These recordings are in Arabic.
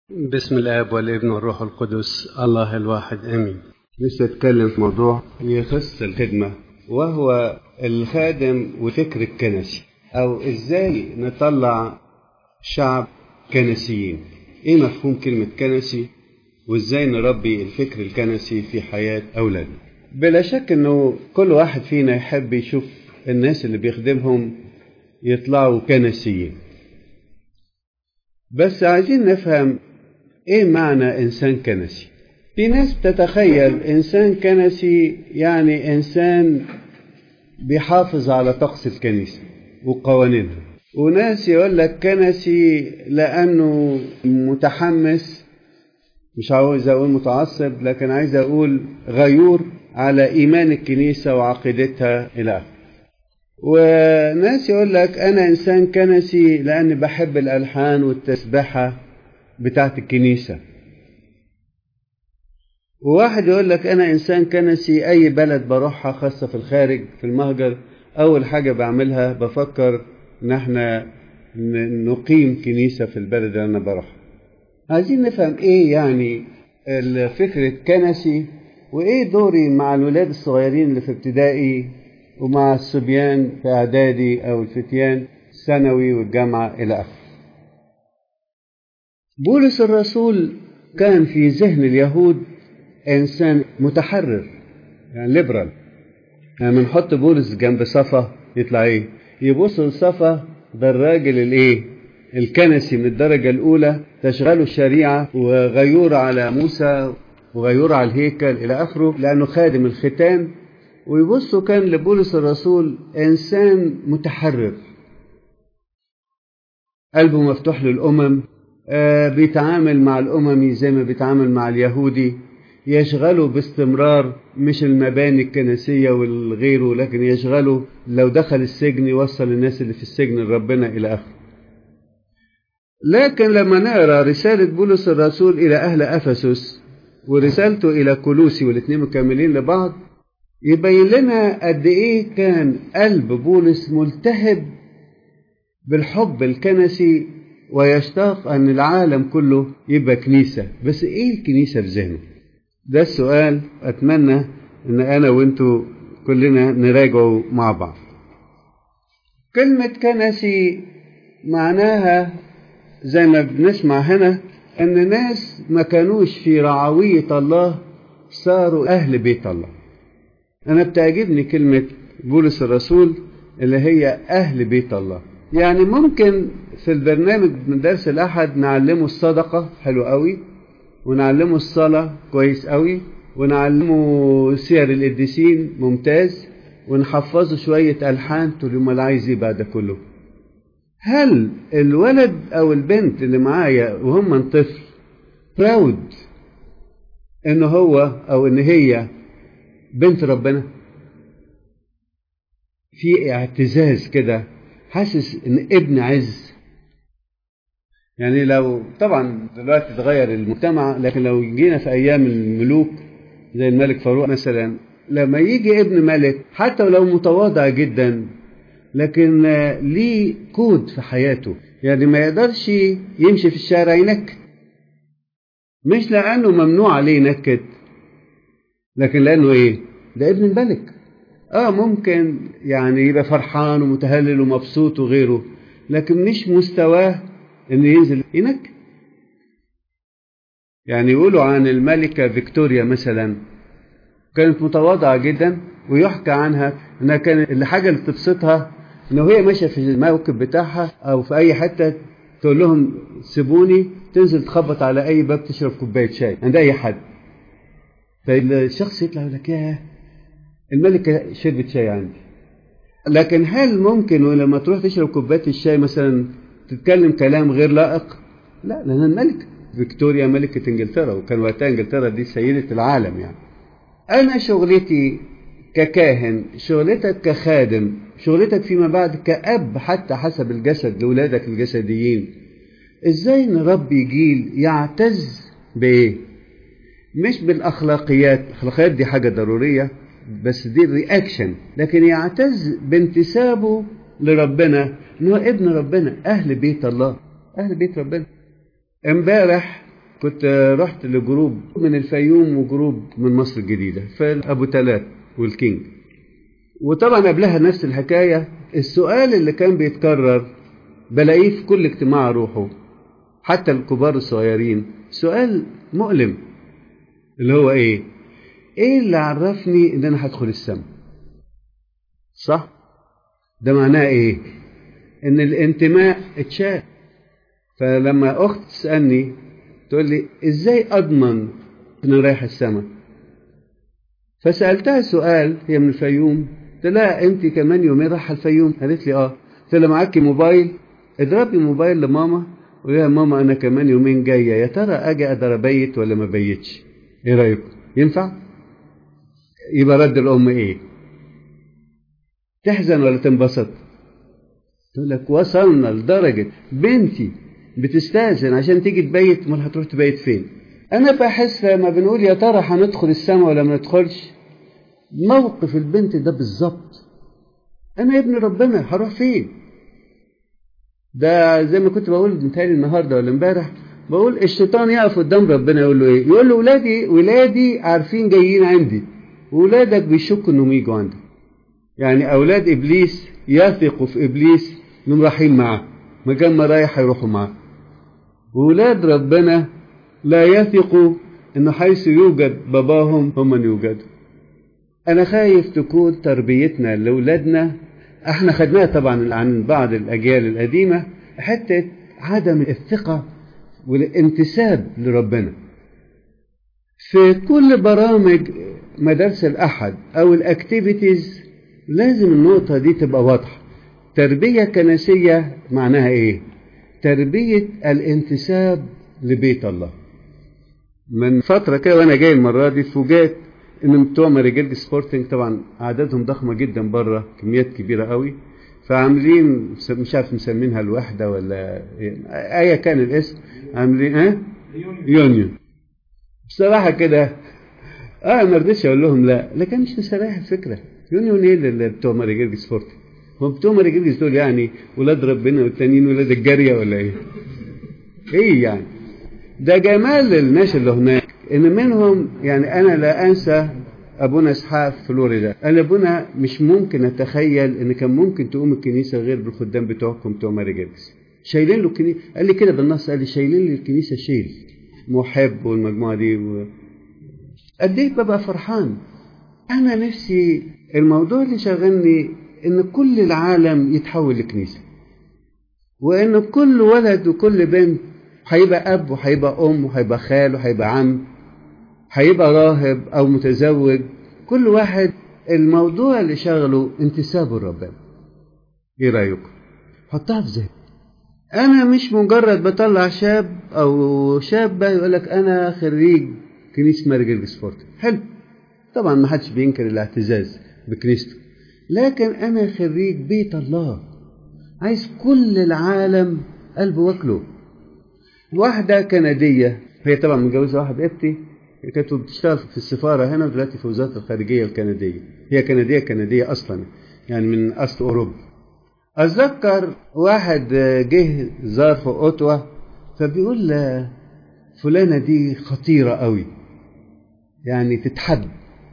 بسم الآب والابن والروح القدس الله الواحد آمين. لسه أتكلم في موضوع يخص الخدمة، وهو الخادم وفكر الكنسي، أو إزاي نطلع شعب كنسيين. إيه مفهوم كلمة كنسي، وإزاي نربي الفكر الكنسي في حياة أولادنا. بلا شك إنه كل واحد فينا يحب يشوف الناس اللي بيخدمهم يطلعوا كنسيين، بس عايزين نفهم ايه معنى انسان كنسي. في ناس بتتخيل انسان كنسي يعني انسان بيحافظ على طقس الكنيسة وقوانينها، وناس يقول لك كنسي لانه متحمس، مش عاوز اقول متعصب، لكن عايز اقول غيور على ايمان الكنيسة وعقيدتها الى اخره. وناس يقول لك انا انسان كنسي لاني بحب الالحان والتسبحة بتاعت الكنيسة. وواحد يقول لك أنا إنسان كنسي، أي بلد بروحها خاصة في الخارج في المهجر أول حاجة بعملها بفكر إن احنا نقيم كنيسة في البلد اللي أنا بروحها. عايزين نفهم إيه يعني الفكر الكنسي، وإيه دوري مع الولاد الصغيرين اللي في ابتدائي ومع الصبيان في إعدادي أو الفتيان الثانوي والجامعة إلى آخره. بولس الرسول كان في ذهن اليهود إنسان متحرر، يعني ليبرال. يعني بنحط بولس جنب صفا يطلع إيه؟ يبص لصفا ده الراجل الإيه؟ الكنسي من الدرجة الأولى، تشغله الشريعة وغيور على موسى وغيور على الهيكل إلى آخره، لأنه خادم الختان. ويبصوا كان لبولس الرسول إنسان متحرر، قلبه مفتوح للأمم، بيتعامل مع الأممي زي ما بيتعامل مع اليهودي، يشغله باستمرار مش المباني الكنسية والغيره، لكن يشغله لو دخل السجن يوصل الناس اللي في السجن لربنا إلى آخره. لكن لما نقرأ رسالة بولس الرسول إلى أهل أفسس ورسالته إلى كولوسي، والاثنين مكملين لبعض، يبين لنا قد إيه كان قلب بولس ملتهب بالحب الكنسي ويشتاق أن العالم كله يبقى كنيسة. بس إيه الكنيسة في ذهنه؟ ده السؤال أتمنى أن أنا وإنتوا كلنا نراجعه مع بعض. كلمة كنسي معناها زي ما بنسمع هنا أن ناس ما كانوش في رعوية الله صاروا أهل بيت الله. أنا بتعجبني كلمة بولس الرسول اللي هي أهل بيت الله. يعني ممكن في البرنامج من درس الأحد نعلمه الصدقة حلو قوي، ونعلمه الصلاة كويس قوي، ونعلمه سير القديسين ممتاز، ونحفظه شوية ألحان طول يوم. اللي عايز ايه بعد كله؟ هل الولد أو البنت اللي معايا وهم طفل براود إنه هو أو إن هي بنت ربنا؟ في اعتزاز كده، حاسس إن ابن عز. يعني لو طبعا دلوقتي اتغير المجتمع، لكن لو جينا في أيام الملوك زي الملك فاروق مثلا، لما يجي ابن ملك حتى لو متواضع جدا لكن ليه كود في حياته، يعني ما يقدرش يمشي في الشارع ينكد، مش لأنه ممنوع عليه ينكد، لكن لأنه إيه؟ ده ابن الملك. ممكن يعني يبقى فرحان ومتهلل ومبسوط وغيره، لكن مش مستواه إنه ينزل ينكد. يعني يقولوا عن الملكة فيكتوريا مثلا كانت متواضعة جدا، ويحكى عنها انها كانت الحاجة اللي تبسطها انه هي ماشية في الموكب بتاعها او في اي حتة تقول لهم سيبوني، تنزل تخبط على اي باب تشرب كوباية شاي عند اي حد، فالشخص يطلع يقول لك يا الملكة شربت شاي عندي. لكن هل ممكن ولما تروح تشرب كوباية الشاي مثلا تتكلم كلام غير لائق؟ لا، لأن الملكة فيكتوريا ملكة انجلترا، وكان وقتها انجلترا دي سيدة العالم. يعني أنا شغلتي ككاهن، شغلتك كخادم، شغلتك فيما بعد كأب حتى حسب الجسد لأولادك الجسديين، إزاي نربي جيل يعتز بإيه؟ مش بالأخلاقيات، الأخلاقيات دي حاجة ضرورية بس دي الرياكشن، لكن يعتز بانتسابه لربنا، إنه ابن ربنا، أهل بيت الله، أهل بيت ربنا. امبارح كنت رحت لجروب من الفيوم وجروب من مصر الجديدة في أبو تلات والكينج، وطبعا قبلها نفس الحكاية. السؤال اللي كان بيتكرر بلاقيه في كل اجتماع أروحه، حتى الكبار الصغيرين، سؤال مؤلم اللي هو إيه اللي عرفني إن أنا هدخل السماء؟ صح؟ ده معناه إيه؟ إن الانتماء اتشال. فلما أخت تسألني تقول لي إزاي أضمن إن أنا رايح السماء؟ فسألتها سؤال، هي من الفيوم، قلت لها أنت كمان يومين رايحة الفيوم؟ قالت لي آه. قلت لها معاكي موبايل؟ اضربي موبايل لماما وقولي لها ماما أنا كمان يومين جاية، يا ترى أجي أقدر أبيت ولا ما بيتش؟ إيه رأيكم؟ ينفع؟ يبقى رد الأم إيه؟ تحزن ولا تنبسط؟ تقول لك وصلنا لدرجة بنتي بتستأذن عشان تيجي تبيت، امال هتروح تبيت فين؟ أنا بحس لما بنقول يا ترى هندخل السماء ولا ما ندخلش، موقف البنت ده بالظبط. أنا ابن ربنا هروح فين؟ ده زي ما كنت بقول متهيألي النهارده ولا امبارح، بقول الشيطان يقف قدام ربنا يقول له إيه؟ يقول له ولادي عارفين جايين عندي، وولادك بيشكوا إنهم يجوا عندك. يعني أولاد إبليس يثقوا في إبليس إنهم رايحين معاه، مكان ما رايح هيروحوا معاه. وولاد ربنا لا يثقوا إنه حيث يوجد باباهم هم من يوجدوا. أنا خايف تكون تربيتنا لأولادنا، احنا خدناها طبعا عن بعض الأجيال القديمة، حتى عدم الثقة والانتساب لربنا. في كل برامج مدارس الأحد أو الأكتيفيتيز لازم النقطة دي تبقى واضحة. تربية كنسية معناها إيه؟ تربية الانتساب لبيت الله. من فترة كده وأنا جاي المرة دي فوجئت إن بتوع ماريجيرج سبورتنج طبعا أعدادهم ضخمة جدا بره، كميات كبيرة قوي، فعاملين مش عارف مسمينها الوحدة ولا أيا كان الاسم، عاملين يونيون. بصراحة كده ما رضيتش أقول لهم لا، لكن مش مستريح الفكرة. يونيون إيه اللي بتوع ماريجيرج سبورتنج؟ هم بتوع ماريجيرج دول يعني ولاد ربنا والتانيين ولاد الجارية ولا إيه؟ إيه يعني؟ ده جمال الناس اللي هناك إن منهم، يعني أنا لا أنسى أبونا إسحاق في فلوريدا. أنا أبونا مش ممكن أتخيل إن كان ممكن تقوم الكنيسة غير بالخدام بتوعكم بتوع ماريجيرجس. شايلين له الكنيسة، قال لي كده بالنص، قال لي شايلين لي الكنيسة شيل محب والمجموعة دي قد إيه ببقى فرحان. أنا نفسي الموضوع اللي شغلني إن كل العالم يتحول لكنيسة، وإن كل ولد وكل بنت هيبقى أب وهيبقى أم وهيبقى خال وهيبقى عم، هيبقى راهب أو متزوج، كل واحد الموضوع اللي شغله انتسابه لربنا. إيه رأيكم؟ حطها في ذهنك. أنا مش مجرد بطلع شاب أو شابة يقول لك أنا خريج كنيسة ماريجيرج سبورتنج، حلو طبعا ما حدش بينكر الاعتزاز بكنيسته، لكن أنا خريج بيت الله، عايز كل العالم قلبه واكله. واحدة كندية، هي طبعا متجوزة واحد قبطي، كانت بتشتغل في السفارة هنا ودلوقتي في وزارة الخارجية الكندية. هي كندية أصلا، يعني من أصل أوروبا. أتذكر واحد جه زار في أوتوا، فبيقول فلانة دي خطيرة قوي، يعني تتحد.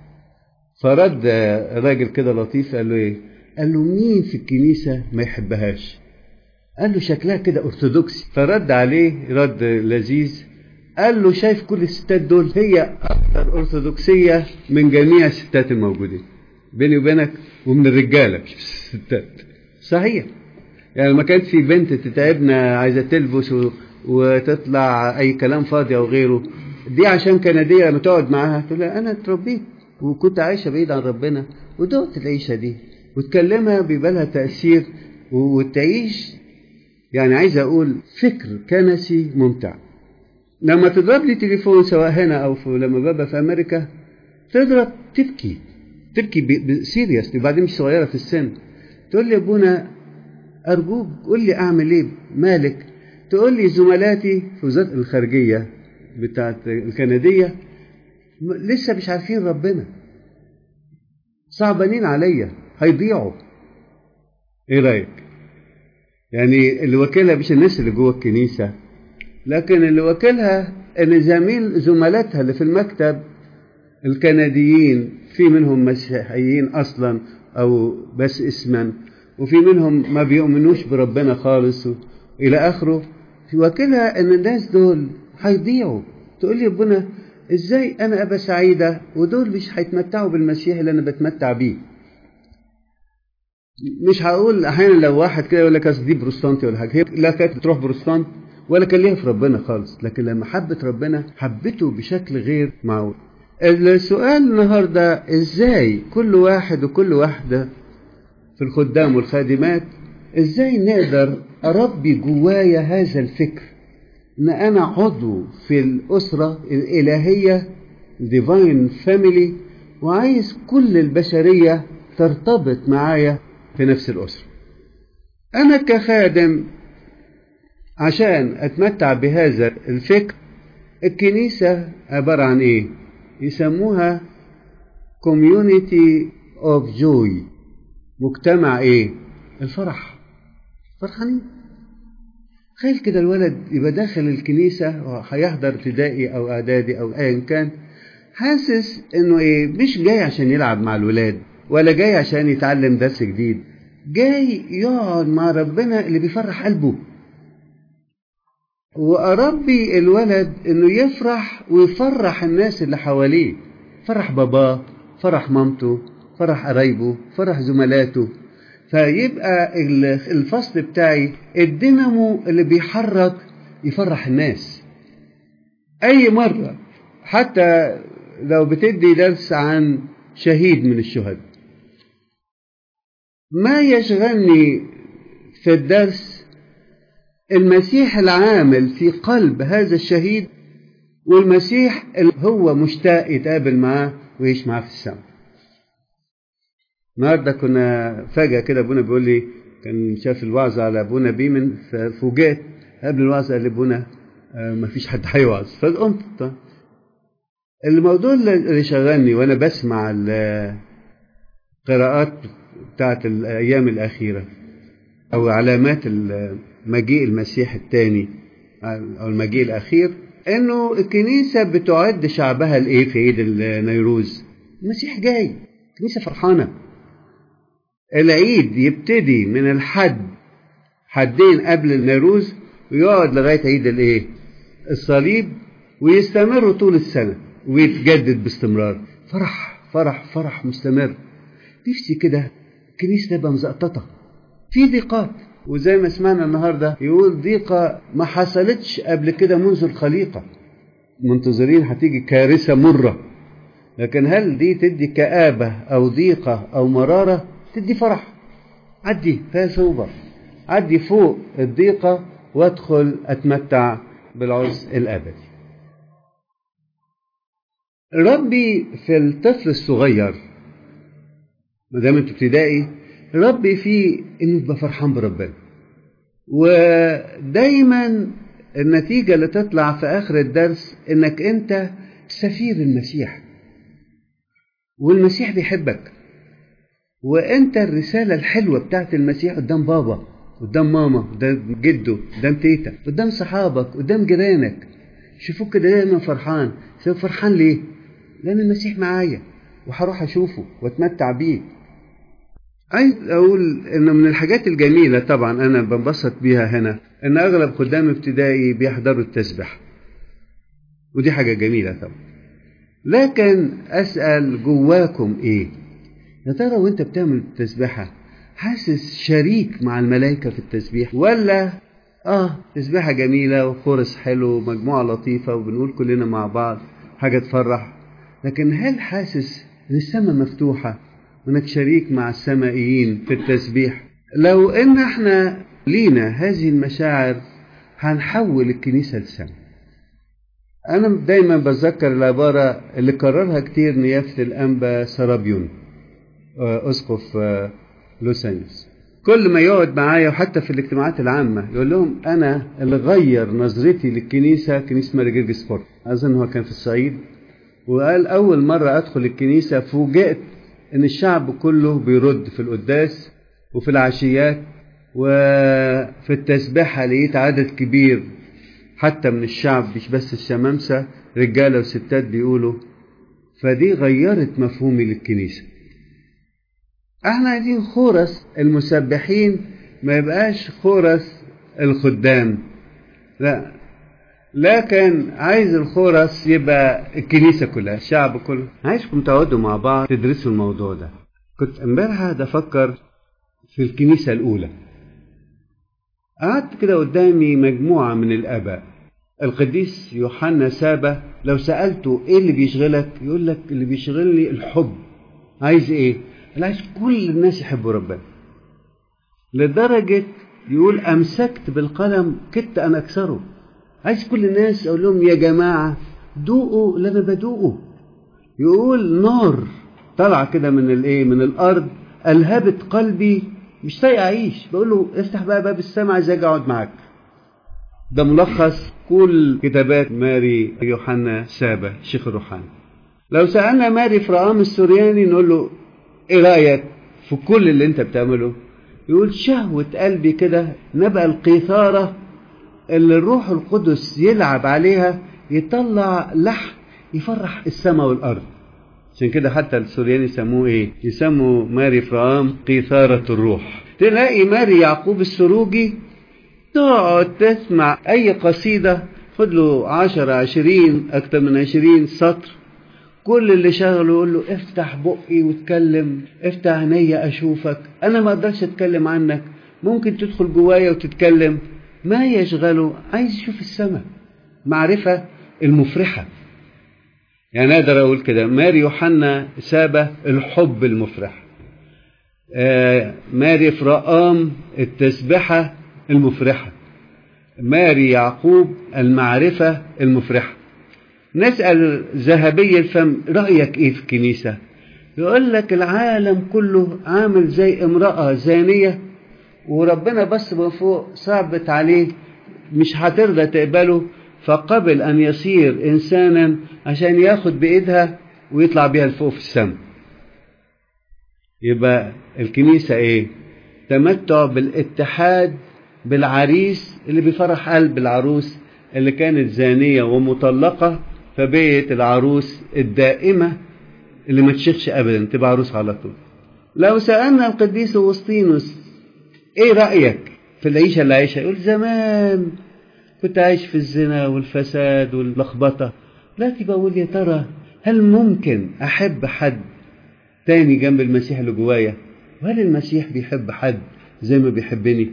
فرد راجل كده لطيف قال له إيه؟ قال له مين في الكنيسة ما يحبهاش؟ قال له شكلها كده أرثوذكسي. فرد عليه رد لذيذ، قال له شايف كل الستات دول هي أكثر أرثوذكسية من جميع الستات الموجودين بيني وبينك، ومن الرجالة مش الستات. صحيح، يعني ما كانت في بنت تتعبنا عايزة تلبس وتطلع أي كلام فاضي أو غيره، دي عشان كندية لما تقعد معاها تقول لها أنا اتربيت وكنت عايشة بعيد عن ربنا ودقت العيشة دي، وتكلمها بيبقى لها تأثير وتعيش، يعني عايز أقول فكر كنسي ممتع. لما تضرب لي تليفون سواء هنا أو لما ببقى في أمريكا، تضرب تبكي سيريس، وبعدين مش صغيرة في السن، تقول لي أبونا أرجوك قول لي أعمل إيه مالك؟ تقول لي زملاتي في وزارة الخارجية بتاعت الكندية لسه مش عارفين ربنا، صعبانين عليا، هيضيعوا. إيه رأيك؟ يعني اللي وكلها مش الناس اللي جوه الكنيسة، لكن اللي وكلها ان زملاتها اللي في المكتب الكنديين في منهم مسيحيين اصلا او بس اسما، وفي منهم ما بيؤمنوش بربنا خالص الى اخره. وكلها ان الناس دول هيضيعوا. تقول لي ربنا ازاي انا ابقى سعيده ودول مش هيتمتعوا بالمسيح اللي انا بتمتع بيه؟ مش هقول احيانا لو واحد كده يقول لك اصل دي بروستانتي ولا حاجه، هي لا كانت بتروح بروستانت ولا كان ليها في ربنا خالص، لكن لما حبت ربنا حبته بشكل غير معقول. السؤال النهارده ازاي كل واحد وكل واحده في الخدام والخادمات ازاي نقدر اربي جوايا هذا الفكر ان انا عضو في الاسره الالهيه ديفاين فاميلي، وعايز كل البشريه ترتبط معايا في نفس الاسره. انا كخادم عشان اتمتع بهذا الفكر، الكنيسه عباره عن ايه؟ يسموها community of joy، مجتمع ايه؟ الفرح، فرحانين. تخيل كده الولد يبقى داخل الكنيسة وهيحضر ابتدائي او اعدادي او ايا كان، حاسس انه ايه؟ مش جاي عشان يلعب مع الولاد ولا جاي عشان يتعلم درس جديد، جاي يقعد مع ربنا اللي بيفرح قلبه. واربي الولد انه يفرح ويفرح الناس اللي حواليه، فرح باباه، فرح مامته، فرح قرايبه، فرح زملاته. فيبقى الفصل بتاعي الدينامو اللي بيحرك يفرح الناس. اي مرة حتى لو بتدي درس عن شهيد من الشهداء، ما يشغلني في الدرس المسيح العامل في قلب هذا الشهيد، والمسيح اللي هو مشتاق يتقابل معاه ويعيش معاه في السماء. النهارده كنا فجأة كده ابونا بيقول لي، كان شاف الوعظ على ابونا بيمن ففوجئت قبل الوعظ قال لابونا ما فيش حد هيوعظ. فقمت الموضوع اللي شغلني وانا بسمع القراءات بتاعت الايام الاخيره او علامات مجيء المسيح الثاني او المجيء الاخير، انه الكنيسه بتعد شعبها لايه في عيد النيروز؟ المسيح جاي، الكنيسه فرحانه. العيد يبتدي من الحد حدين قبل النيروز ويقعد لغايه عيد الايه؟ الصليب، ويستمر طول السنه ويتجدد باستمرار. فرح فرح فرح مستمر. نفسي كده الكنيسه تبقى مزقططه في ضيقات، وزي ما سمعنا النهارده يقول ضيقه ما حصلتش قبل كده منذ الخليقه، منتظرين هتيجي كارثه مره. لكن هل دي تدي كآبه او ضيقه او مراره؟ تدي فرح. عدي فيها صعوبه، عدي فوق الضيقه وادخل اتمتع بالعز الابدي. ربي في الطفل الصغير ما دام انت ابتدائي، ربي فيه انه يبقى فرحان بربنا، ودايما النتيجة اللي تطلع في اخر الدرس انك انت سفير المسيح، والمسيح بيحبك، وانت الرسالة الحلوة بتاعت المسيح قدام بابا، قدام ماما، قدام جده، قدام تيتا، قدام صحابك، قدام جيرانك. شوفوك كده دايما فرحان. فرحان ليه؟ لان المسيح معايا وهروح اشوفه واتمتع بيه. عايز اقول انه من الحاجات الجميلة طبعا انا بنبسط بيها هنا ان اغلب خدام ابتدائي بيحضروا التسبيح، ودي حاجة جميلة طبعا. لكن اسأل جواكم ايه؟ يا ترى وانت بتعمل التسبيحة حاسس شريك مع الملائكة في التسبيح، ولا تسبيحة جميلة وخورس حلو ومجموعة لطيفة وبنقول كلنا مع بعض حاجة تفرح، لكن هل حاسس ان السماء مفتوحة وانك شريك مع السمائيين في التسبيح؟ لو ان احنا لينا هذه المشاعر هنحول الكنيسة للسماء. انا دايما بذكر العبارة اللي كررها كتير نيافة الانبا سرابيون اسقف لوسانيوس، كل ما يقعد معايا وحتى في الاجتماعات العامة يقول لهم انا اللي غير نظرتي للكنيسة كنيسة ماري جرجس فورت. اظن هو كان في الصعيد، وقال اول مرة ادخل الكنيسة فوجئت ان الشعب كله بيرد في القداس وفي العشيات وفي التسبيحة، لقيت عدد كبير حتى من الشعب، مش بس الشمامسة، رجالة وستات بيقولوا. فدي غيرت مفهومي للكنيسة. احنا عايزين خورس المسبحين ما يبقاش خورس الخدام، لا، لكن عايز الخورس يبقى الكنيسة كلها، الشعب كله. عايزكم تقعدوا مع بعض تدرسوا الموضوع ده. كنت امبارح افكر في الكنيسة الأولى، قعدت كده قدامي مجموعة من الآباء. القديس يوحنا سابا لو سألته ايه اللي بيشغلك يقول لك اللي بيشغلني الحب. عايز ايه؟ عايز كل الناس يحبوا ربنا، لدرجة يقول أمسكت بالقلم كدت أن أكسره. عايز كل الناس أقول لهم يا جماعة دوقوا اللي أنا بدوقه. يقول نار طلع كده من الأرض ألهبت قلبي، مش طايق أعيش. بقول له افتح بقى باب السماء، عايز أجي أقعد معاك. ده ملخص كل كتابات ماري يوحنا سابا شيخ الروحاني. لو سألنا ماري فرقام السورياني نقول له ايه رأيك في كل اللي انت بتعمله؟ يقول شهوة قلبي كده نبقى القيثارة اللي الروح القدس يلعب عليها يطلع لحن يفرح السماء والأرض. عشان كده حتى السورياني يسموه ايه؟ يسموا ماري فرقام قيثارة الروح. تلاقي ماري يعقوب السروجي تقعد تسمع اي قصيدة خد له 10 20 اكتر من 20 سطر، كل اللي شغله يقول له افتح بقي واتكلم، افتح عيني اشوفك، انا ما اقدرش اتكلم عنك، ممكن تدخل جوايا وتتكلم. ما يشغله؟ عايز يشوف السماء، معرفة المفرحة. يعني اقدر اقول كده ماري يوحنا سابا الحب المفرح، ماري فرقام التسبحة المفرحة، ماري يعقوب المعرفة المفرحة. نسأل ذهبي الفم رأيك ايه في الكنيسة؟ يقول لك العالم كله عامل زي امرأة زانية، وربنا بس من فوق صعبت عليه، مش هترضى تقبله، فقبل ان يصير انسانا عشان ياخد بايدها ويطلع بيها لفوق في السماء. يبقى الكنيسة ايه؟ تمتع بالاتحاد بالعريس اللي بيفرح قلب العروس اللي كانت زانية ومطلقة، فبقيت العروس الدائمة اللي ما تشيخش أبدا، تبقى عروس على طول. لو سألنا القديس أغسطينوس ايه رأيك في العيشة اللي عايشها؟ يقول زمان كنت عايش في الزنا والفساد واللخبطة، دلوقتي بقول يا ترى هل ممكن أحب حد تاني جنب المسيح اللي جوايا؟ وهل المسيح بيحب حد زي ما بيحبني؟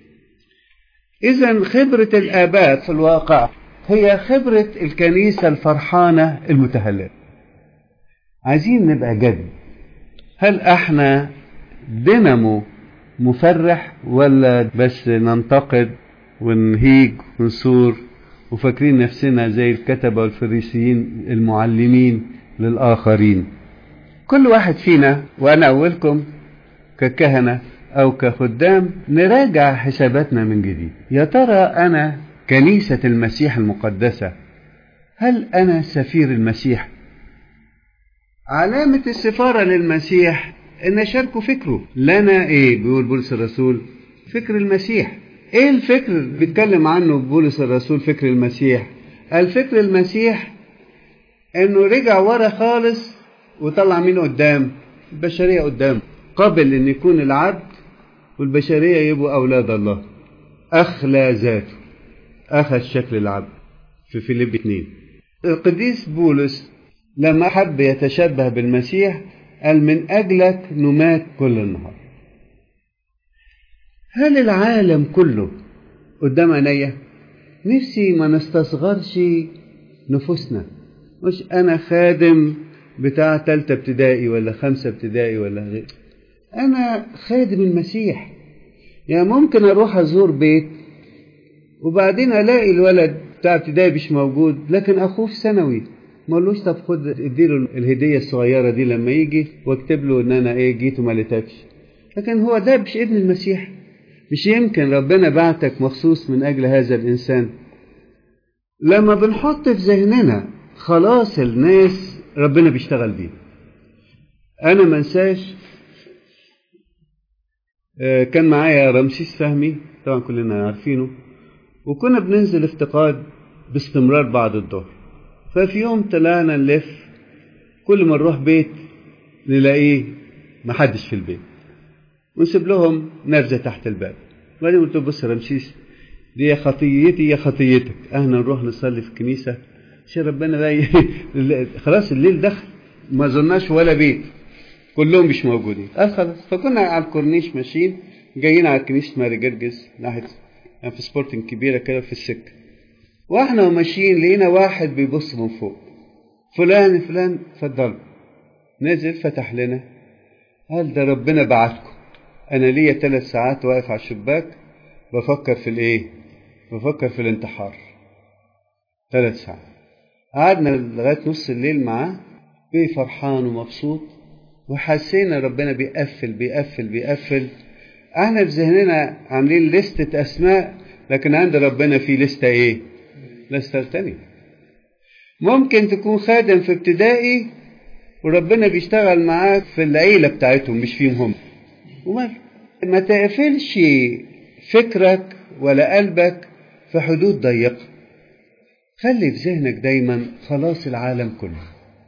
إذن خبرة الآباء في الواقع هي خبرة الكنيسة الفرحانة المتهللة. عايزين نبقى جد. هل احنا دينامو مفرح ولا بس ننتقد ونهيج ونصور وفاكرين نفسنا زي الكتبة والفريسيين المعلمين للآخرين؟ كل واحد فينا، وأنا أولكم ككهنة أو كخدام، نراجع حساباتنا من جديد. يا ترى أنا كنيسة المسيح المقدسة، هل أنا سفير المسيح؟ علامة السفارة للمسيح إن شاركوا فكره. لنا إيه بيقول بولس الرسول؟ فكر المسيح. إيه الفكر اللي بيتكلم عنه بولس الرسول؟ فكر المسيح. الفكر المسيح إنه رجع ورا خالص وطلع مين قدام؟ البشرية قدام. قبل إن يكون العبد والبشرية يبقوا أولاد الله. أخلى ذاته، أخذ شكل العبد في فيليب 2. القديس بولس لما حب يتشبه بالمسيح قال من أجلك نمات كل النهار. هل العالم كله قدام عينيا؟ نفسي ما نستصغرش نفوسنا. مش أنا خادم بتاع 3 ابتدائي ولا 5 ابتدائي ولا غير، أنا خادم المسيح. يعني ممكن أروح أزور بيت وبعدين ألاقي الولد بتاع ابتدائي مش موجود، لكن أخوه في ثانوي، ما قالوش طب خد اديله الهدية الصغيرة دي لما يجي واكتب له ان انا جيت وما لقيتكش. لكن هو ده مش ابن المسيح؟ مش يمكن ربنا بعتك مخصوص من اجل هذا الانسان؟ لما بنحط في ذهننا خلاص الناس ربنا بيشتغل بيه. انا ما انساش كان معايا رمسيس فهمي، طبعا كلنا عارفينه، وكنا بننزل افتقاد باستمرار بعد الظهر. ففي يوم طلعنا نلف، كل ما نروح بيت نلاقيه محدش في البيت، ونسيب لهم نبذة تحت الباب. وبعدين قلت له بص يا رمسيس، دي يا خطيتي يا خطيتك، احنا نروح نصلي في الكنيسة عشان ربنا بقى خلاص الليل دخل، ما زلناش ولا بيت، كلهم مش موجودين. قال خلاص. فكنا على الكورنيش ماشيين جايين على كنيسة ماري جرجس ناحية يعني في سبورتنج كبيرة كده في السكة، واحنا وماشيين لقينا واحد بيبص من فوق، فلان فلان اتفضل. نزل فتح لنا، قال ده ربنا بعتكم، انا ليا 3 ساعات واقف على الشباك بفكر في الايه، بفكر في الانتحار. 3 ساعات قعدنا لغاية نص الليل معاه، بيه فرحان ومبسوط، وحسينا ربنا بيقفل بيقفل بيقفل. احنا في ذهننا عاملين لستة اسماء، لكن عند ربنا في لستة ايه؟ لستة تانية. ممكن تكون خادم في ابتدائي وربنا بيشتغل معاك في العيلة بتاعتهم مش فيهم هم، ومال ما تقفلش فكرك ولا قلبك في حدود ضيقة. خلي في ذهنك دايما خلاص العالم كله.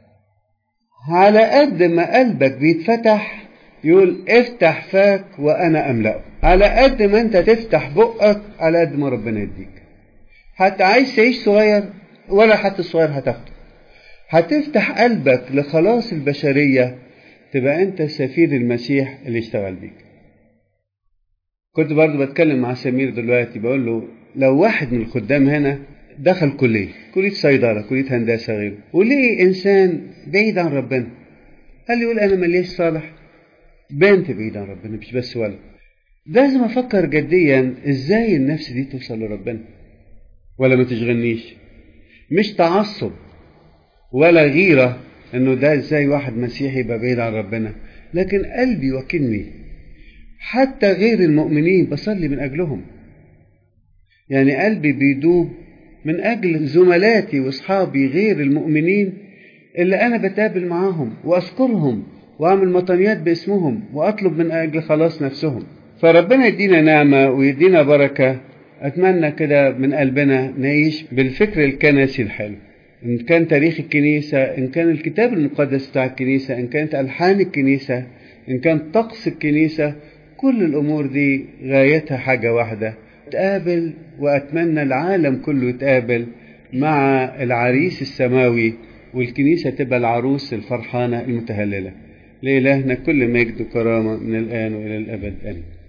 على قد ما قلبك بيتفتح يقول افتح فاك وانا املأه، على قد ما انت تفتح بقك على قد ما ربنا يديك. حتى عايز تعيش صغير ولا حتى صغير هتاخده، هتفتح قلبك لخلاص البشرية، تبقى انت سفير المسيح اللي اشتغل بيك. كنت برضو بتكلم مع سمير دلوقتي، بقول له لو واحد من الخدام هنا دخل كلية صيدلة، كلية هندسة غيره، وليه إنسان بعيد عن ربنا، قال لي يقول أنا مليش صالح، بنت بعيد عن ربنا مش بس ولد. لازم أفكر جديا إزاي النفس دي توصل لربنا، ولا ما تشغلنيش، مش تعصب ولا غيرة إنه ده إزاي واحد مسيحي يبقى بعيد عن ربنا، لكن قلبي وكلني. حتى غير المؤمنين بصلي من أجلهم، يعني قلبي بيدوب من أجل زملاتي وأصحابي غير المؤمنين اللي أنا بتقابل معاهم وأذكرهم وأعمل مطنيات باسمهم وأطلب من أجل خلاص نفسهم. فربنا يدينا نعمة ويدينا بركة. أتمنى كده من قلبنا نعيش بالفكر الكنسي الحلو، إن كان تاريخ الكنيسة، إن كان الكتاب المقدس بتاع الكنيسة، إن كانت ألحان الكنيسة، إن كان طقس الكنيسة، كل الأمور دي غايتها حاجة واحدة، تقابل. وأتمنى العالم كله يتقابل مع العريس السماوي، والكنيسة تبقى العروس الفرحانة المتهللة. لإلهنا كل مجد وكرامة من الآن وإلى الأبد آمين.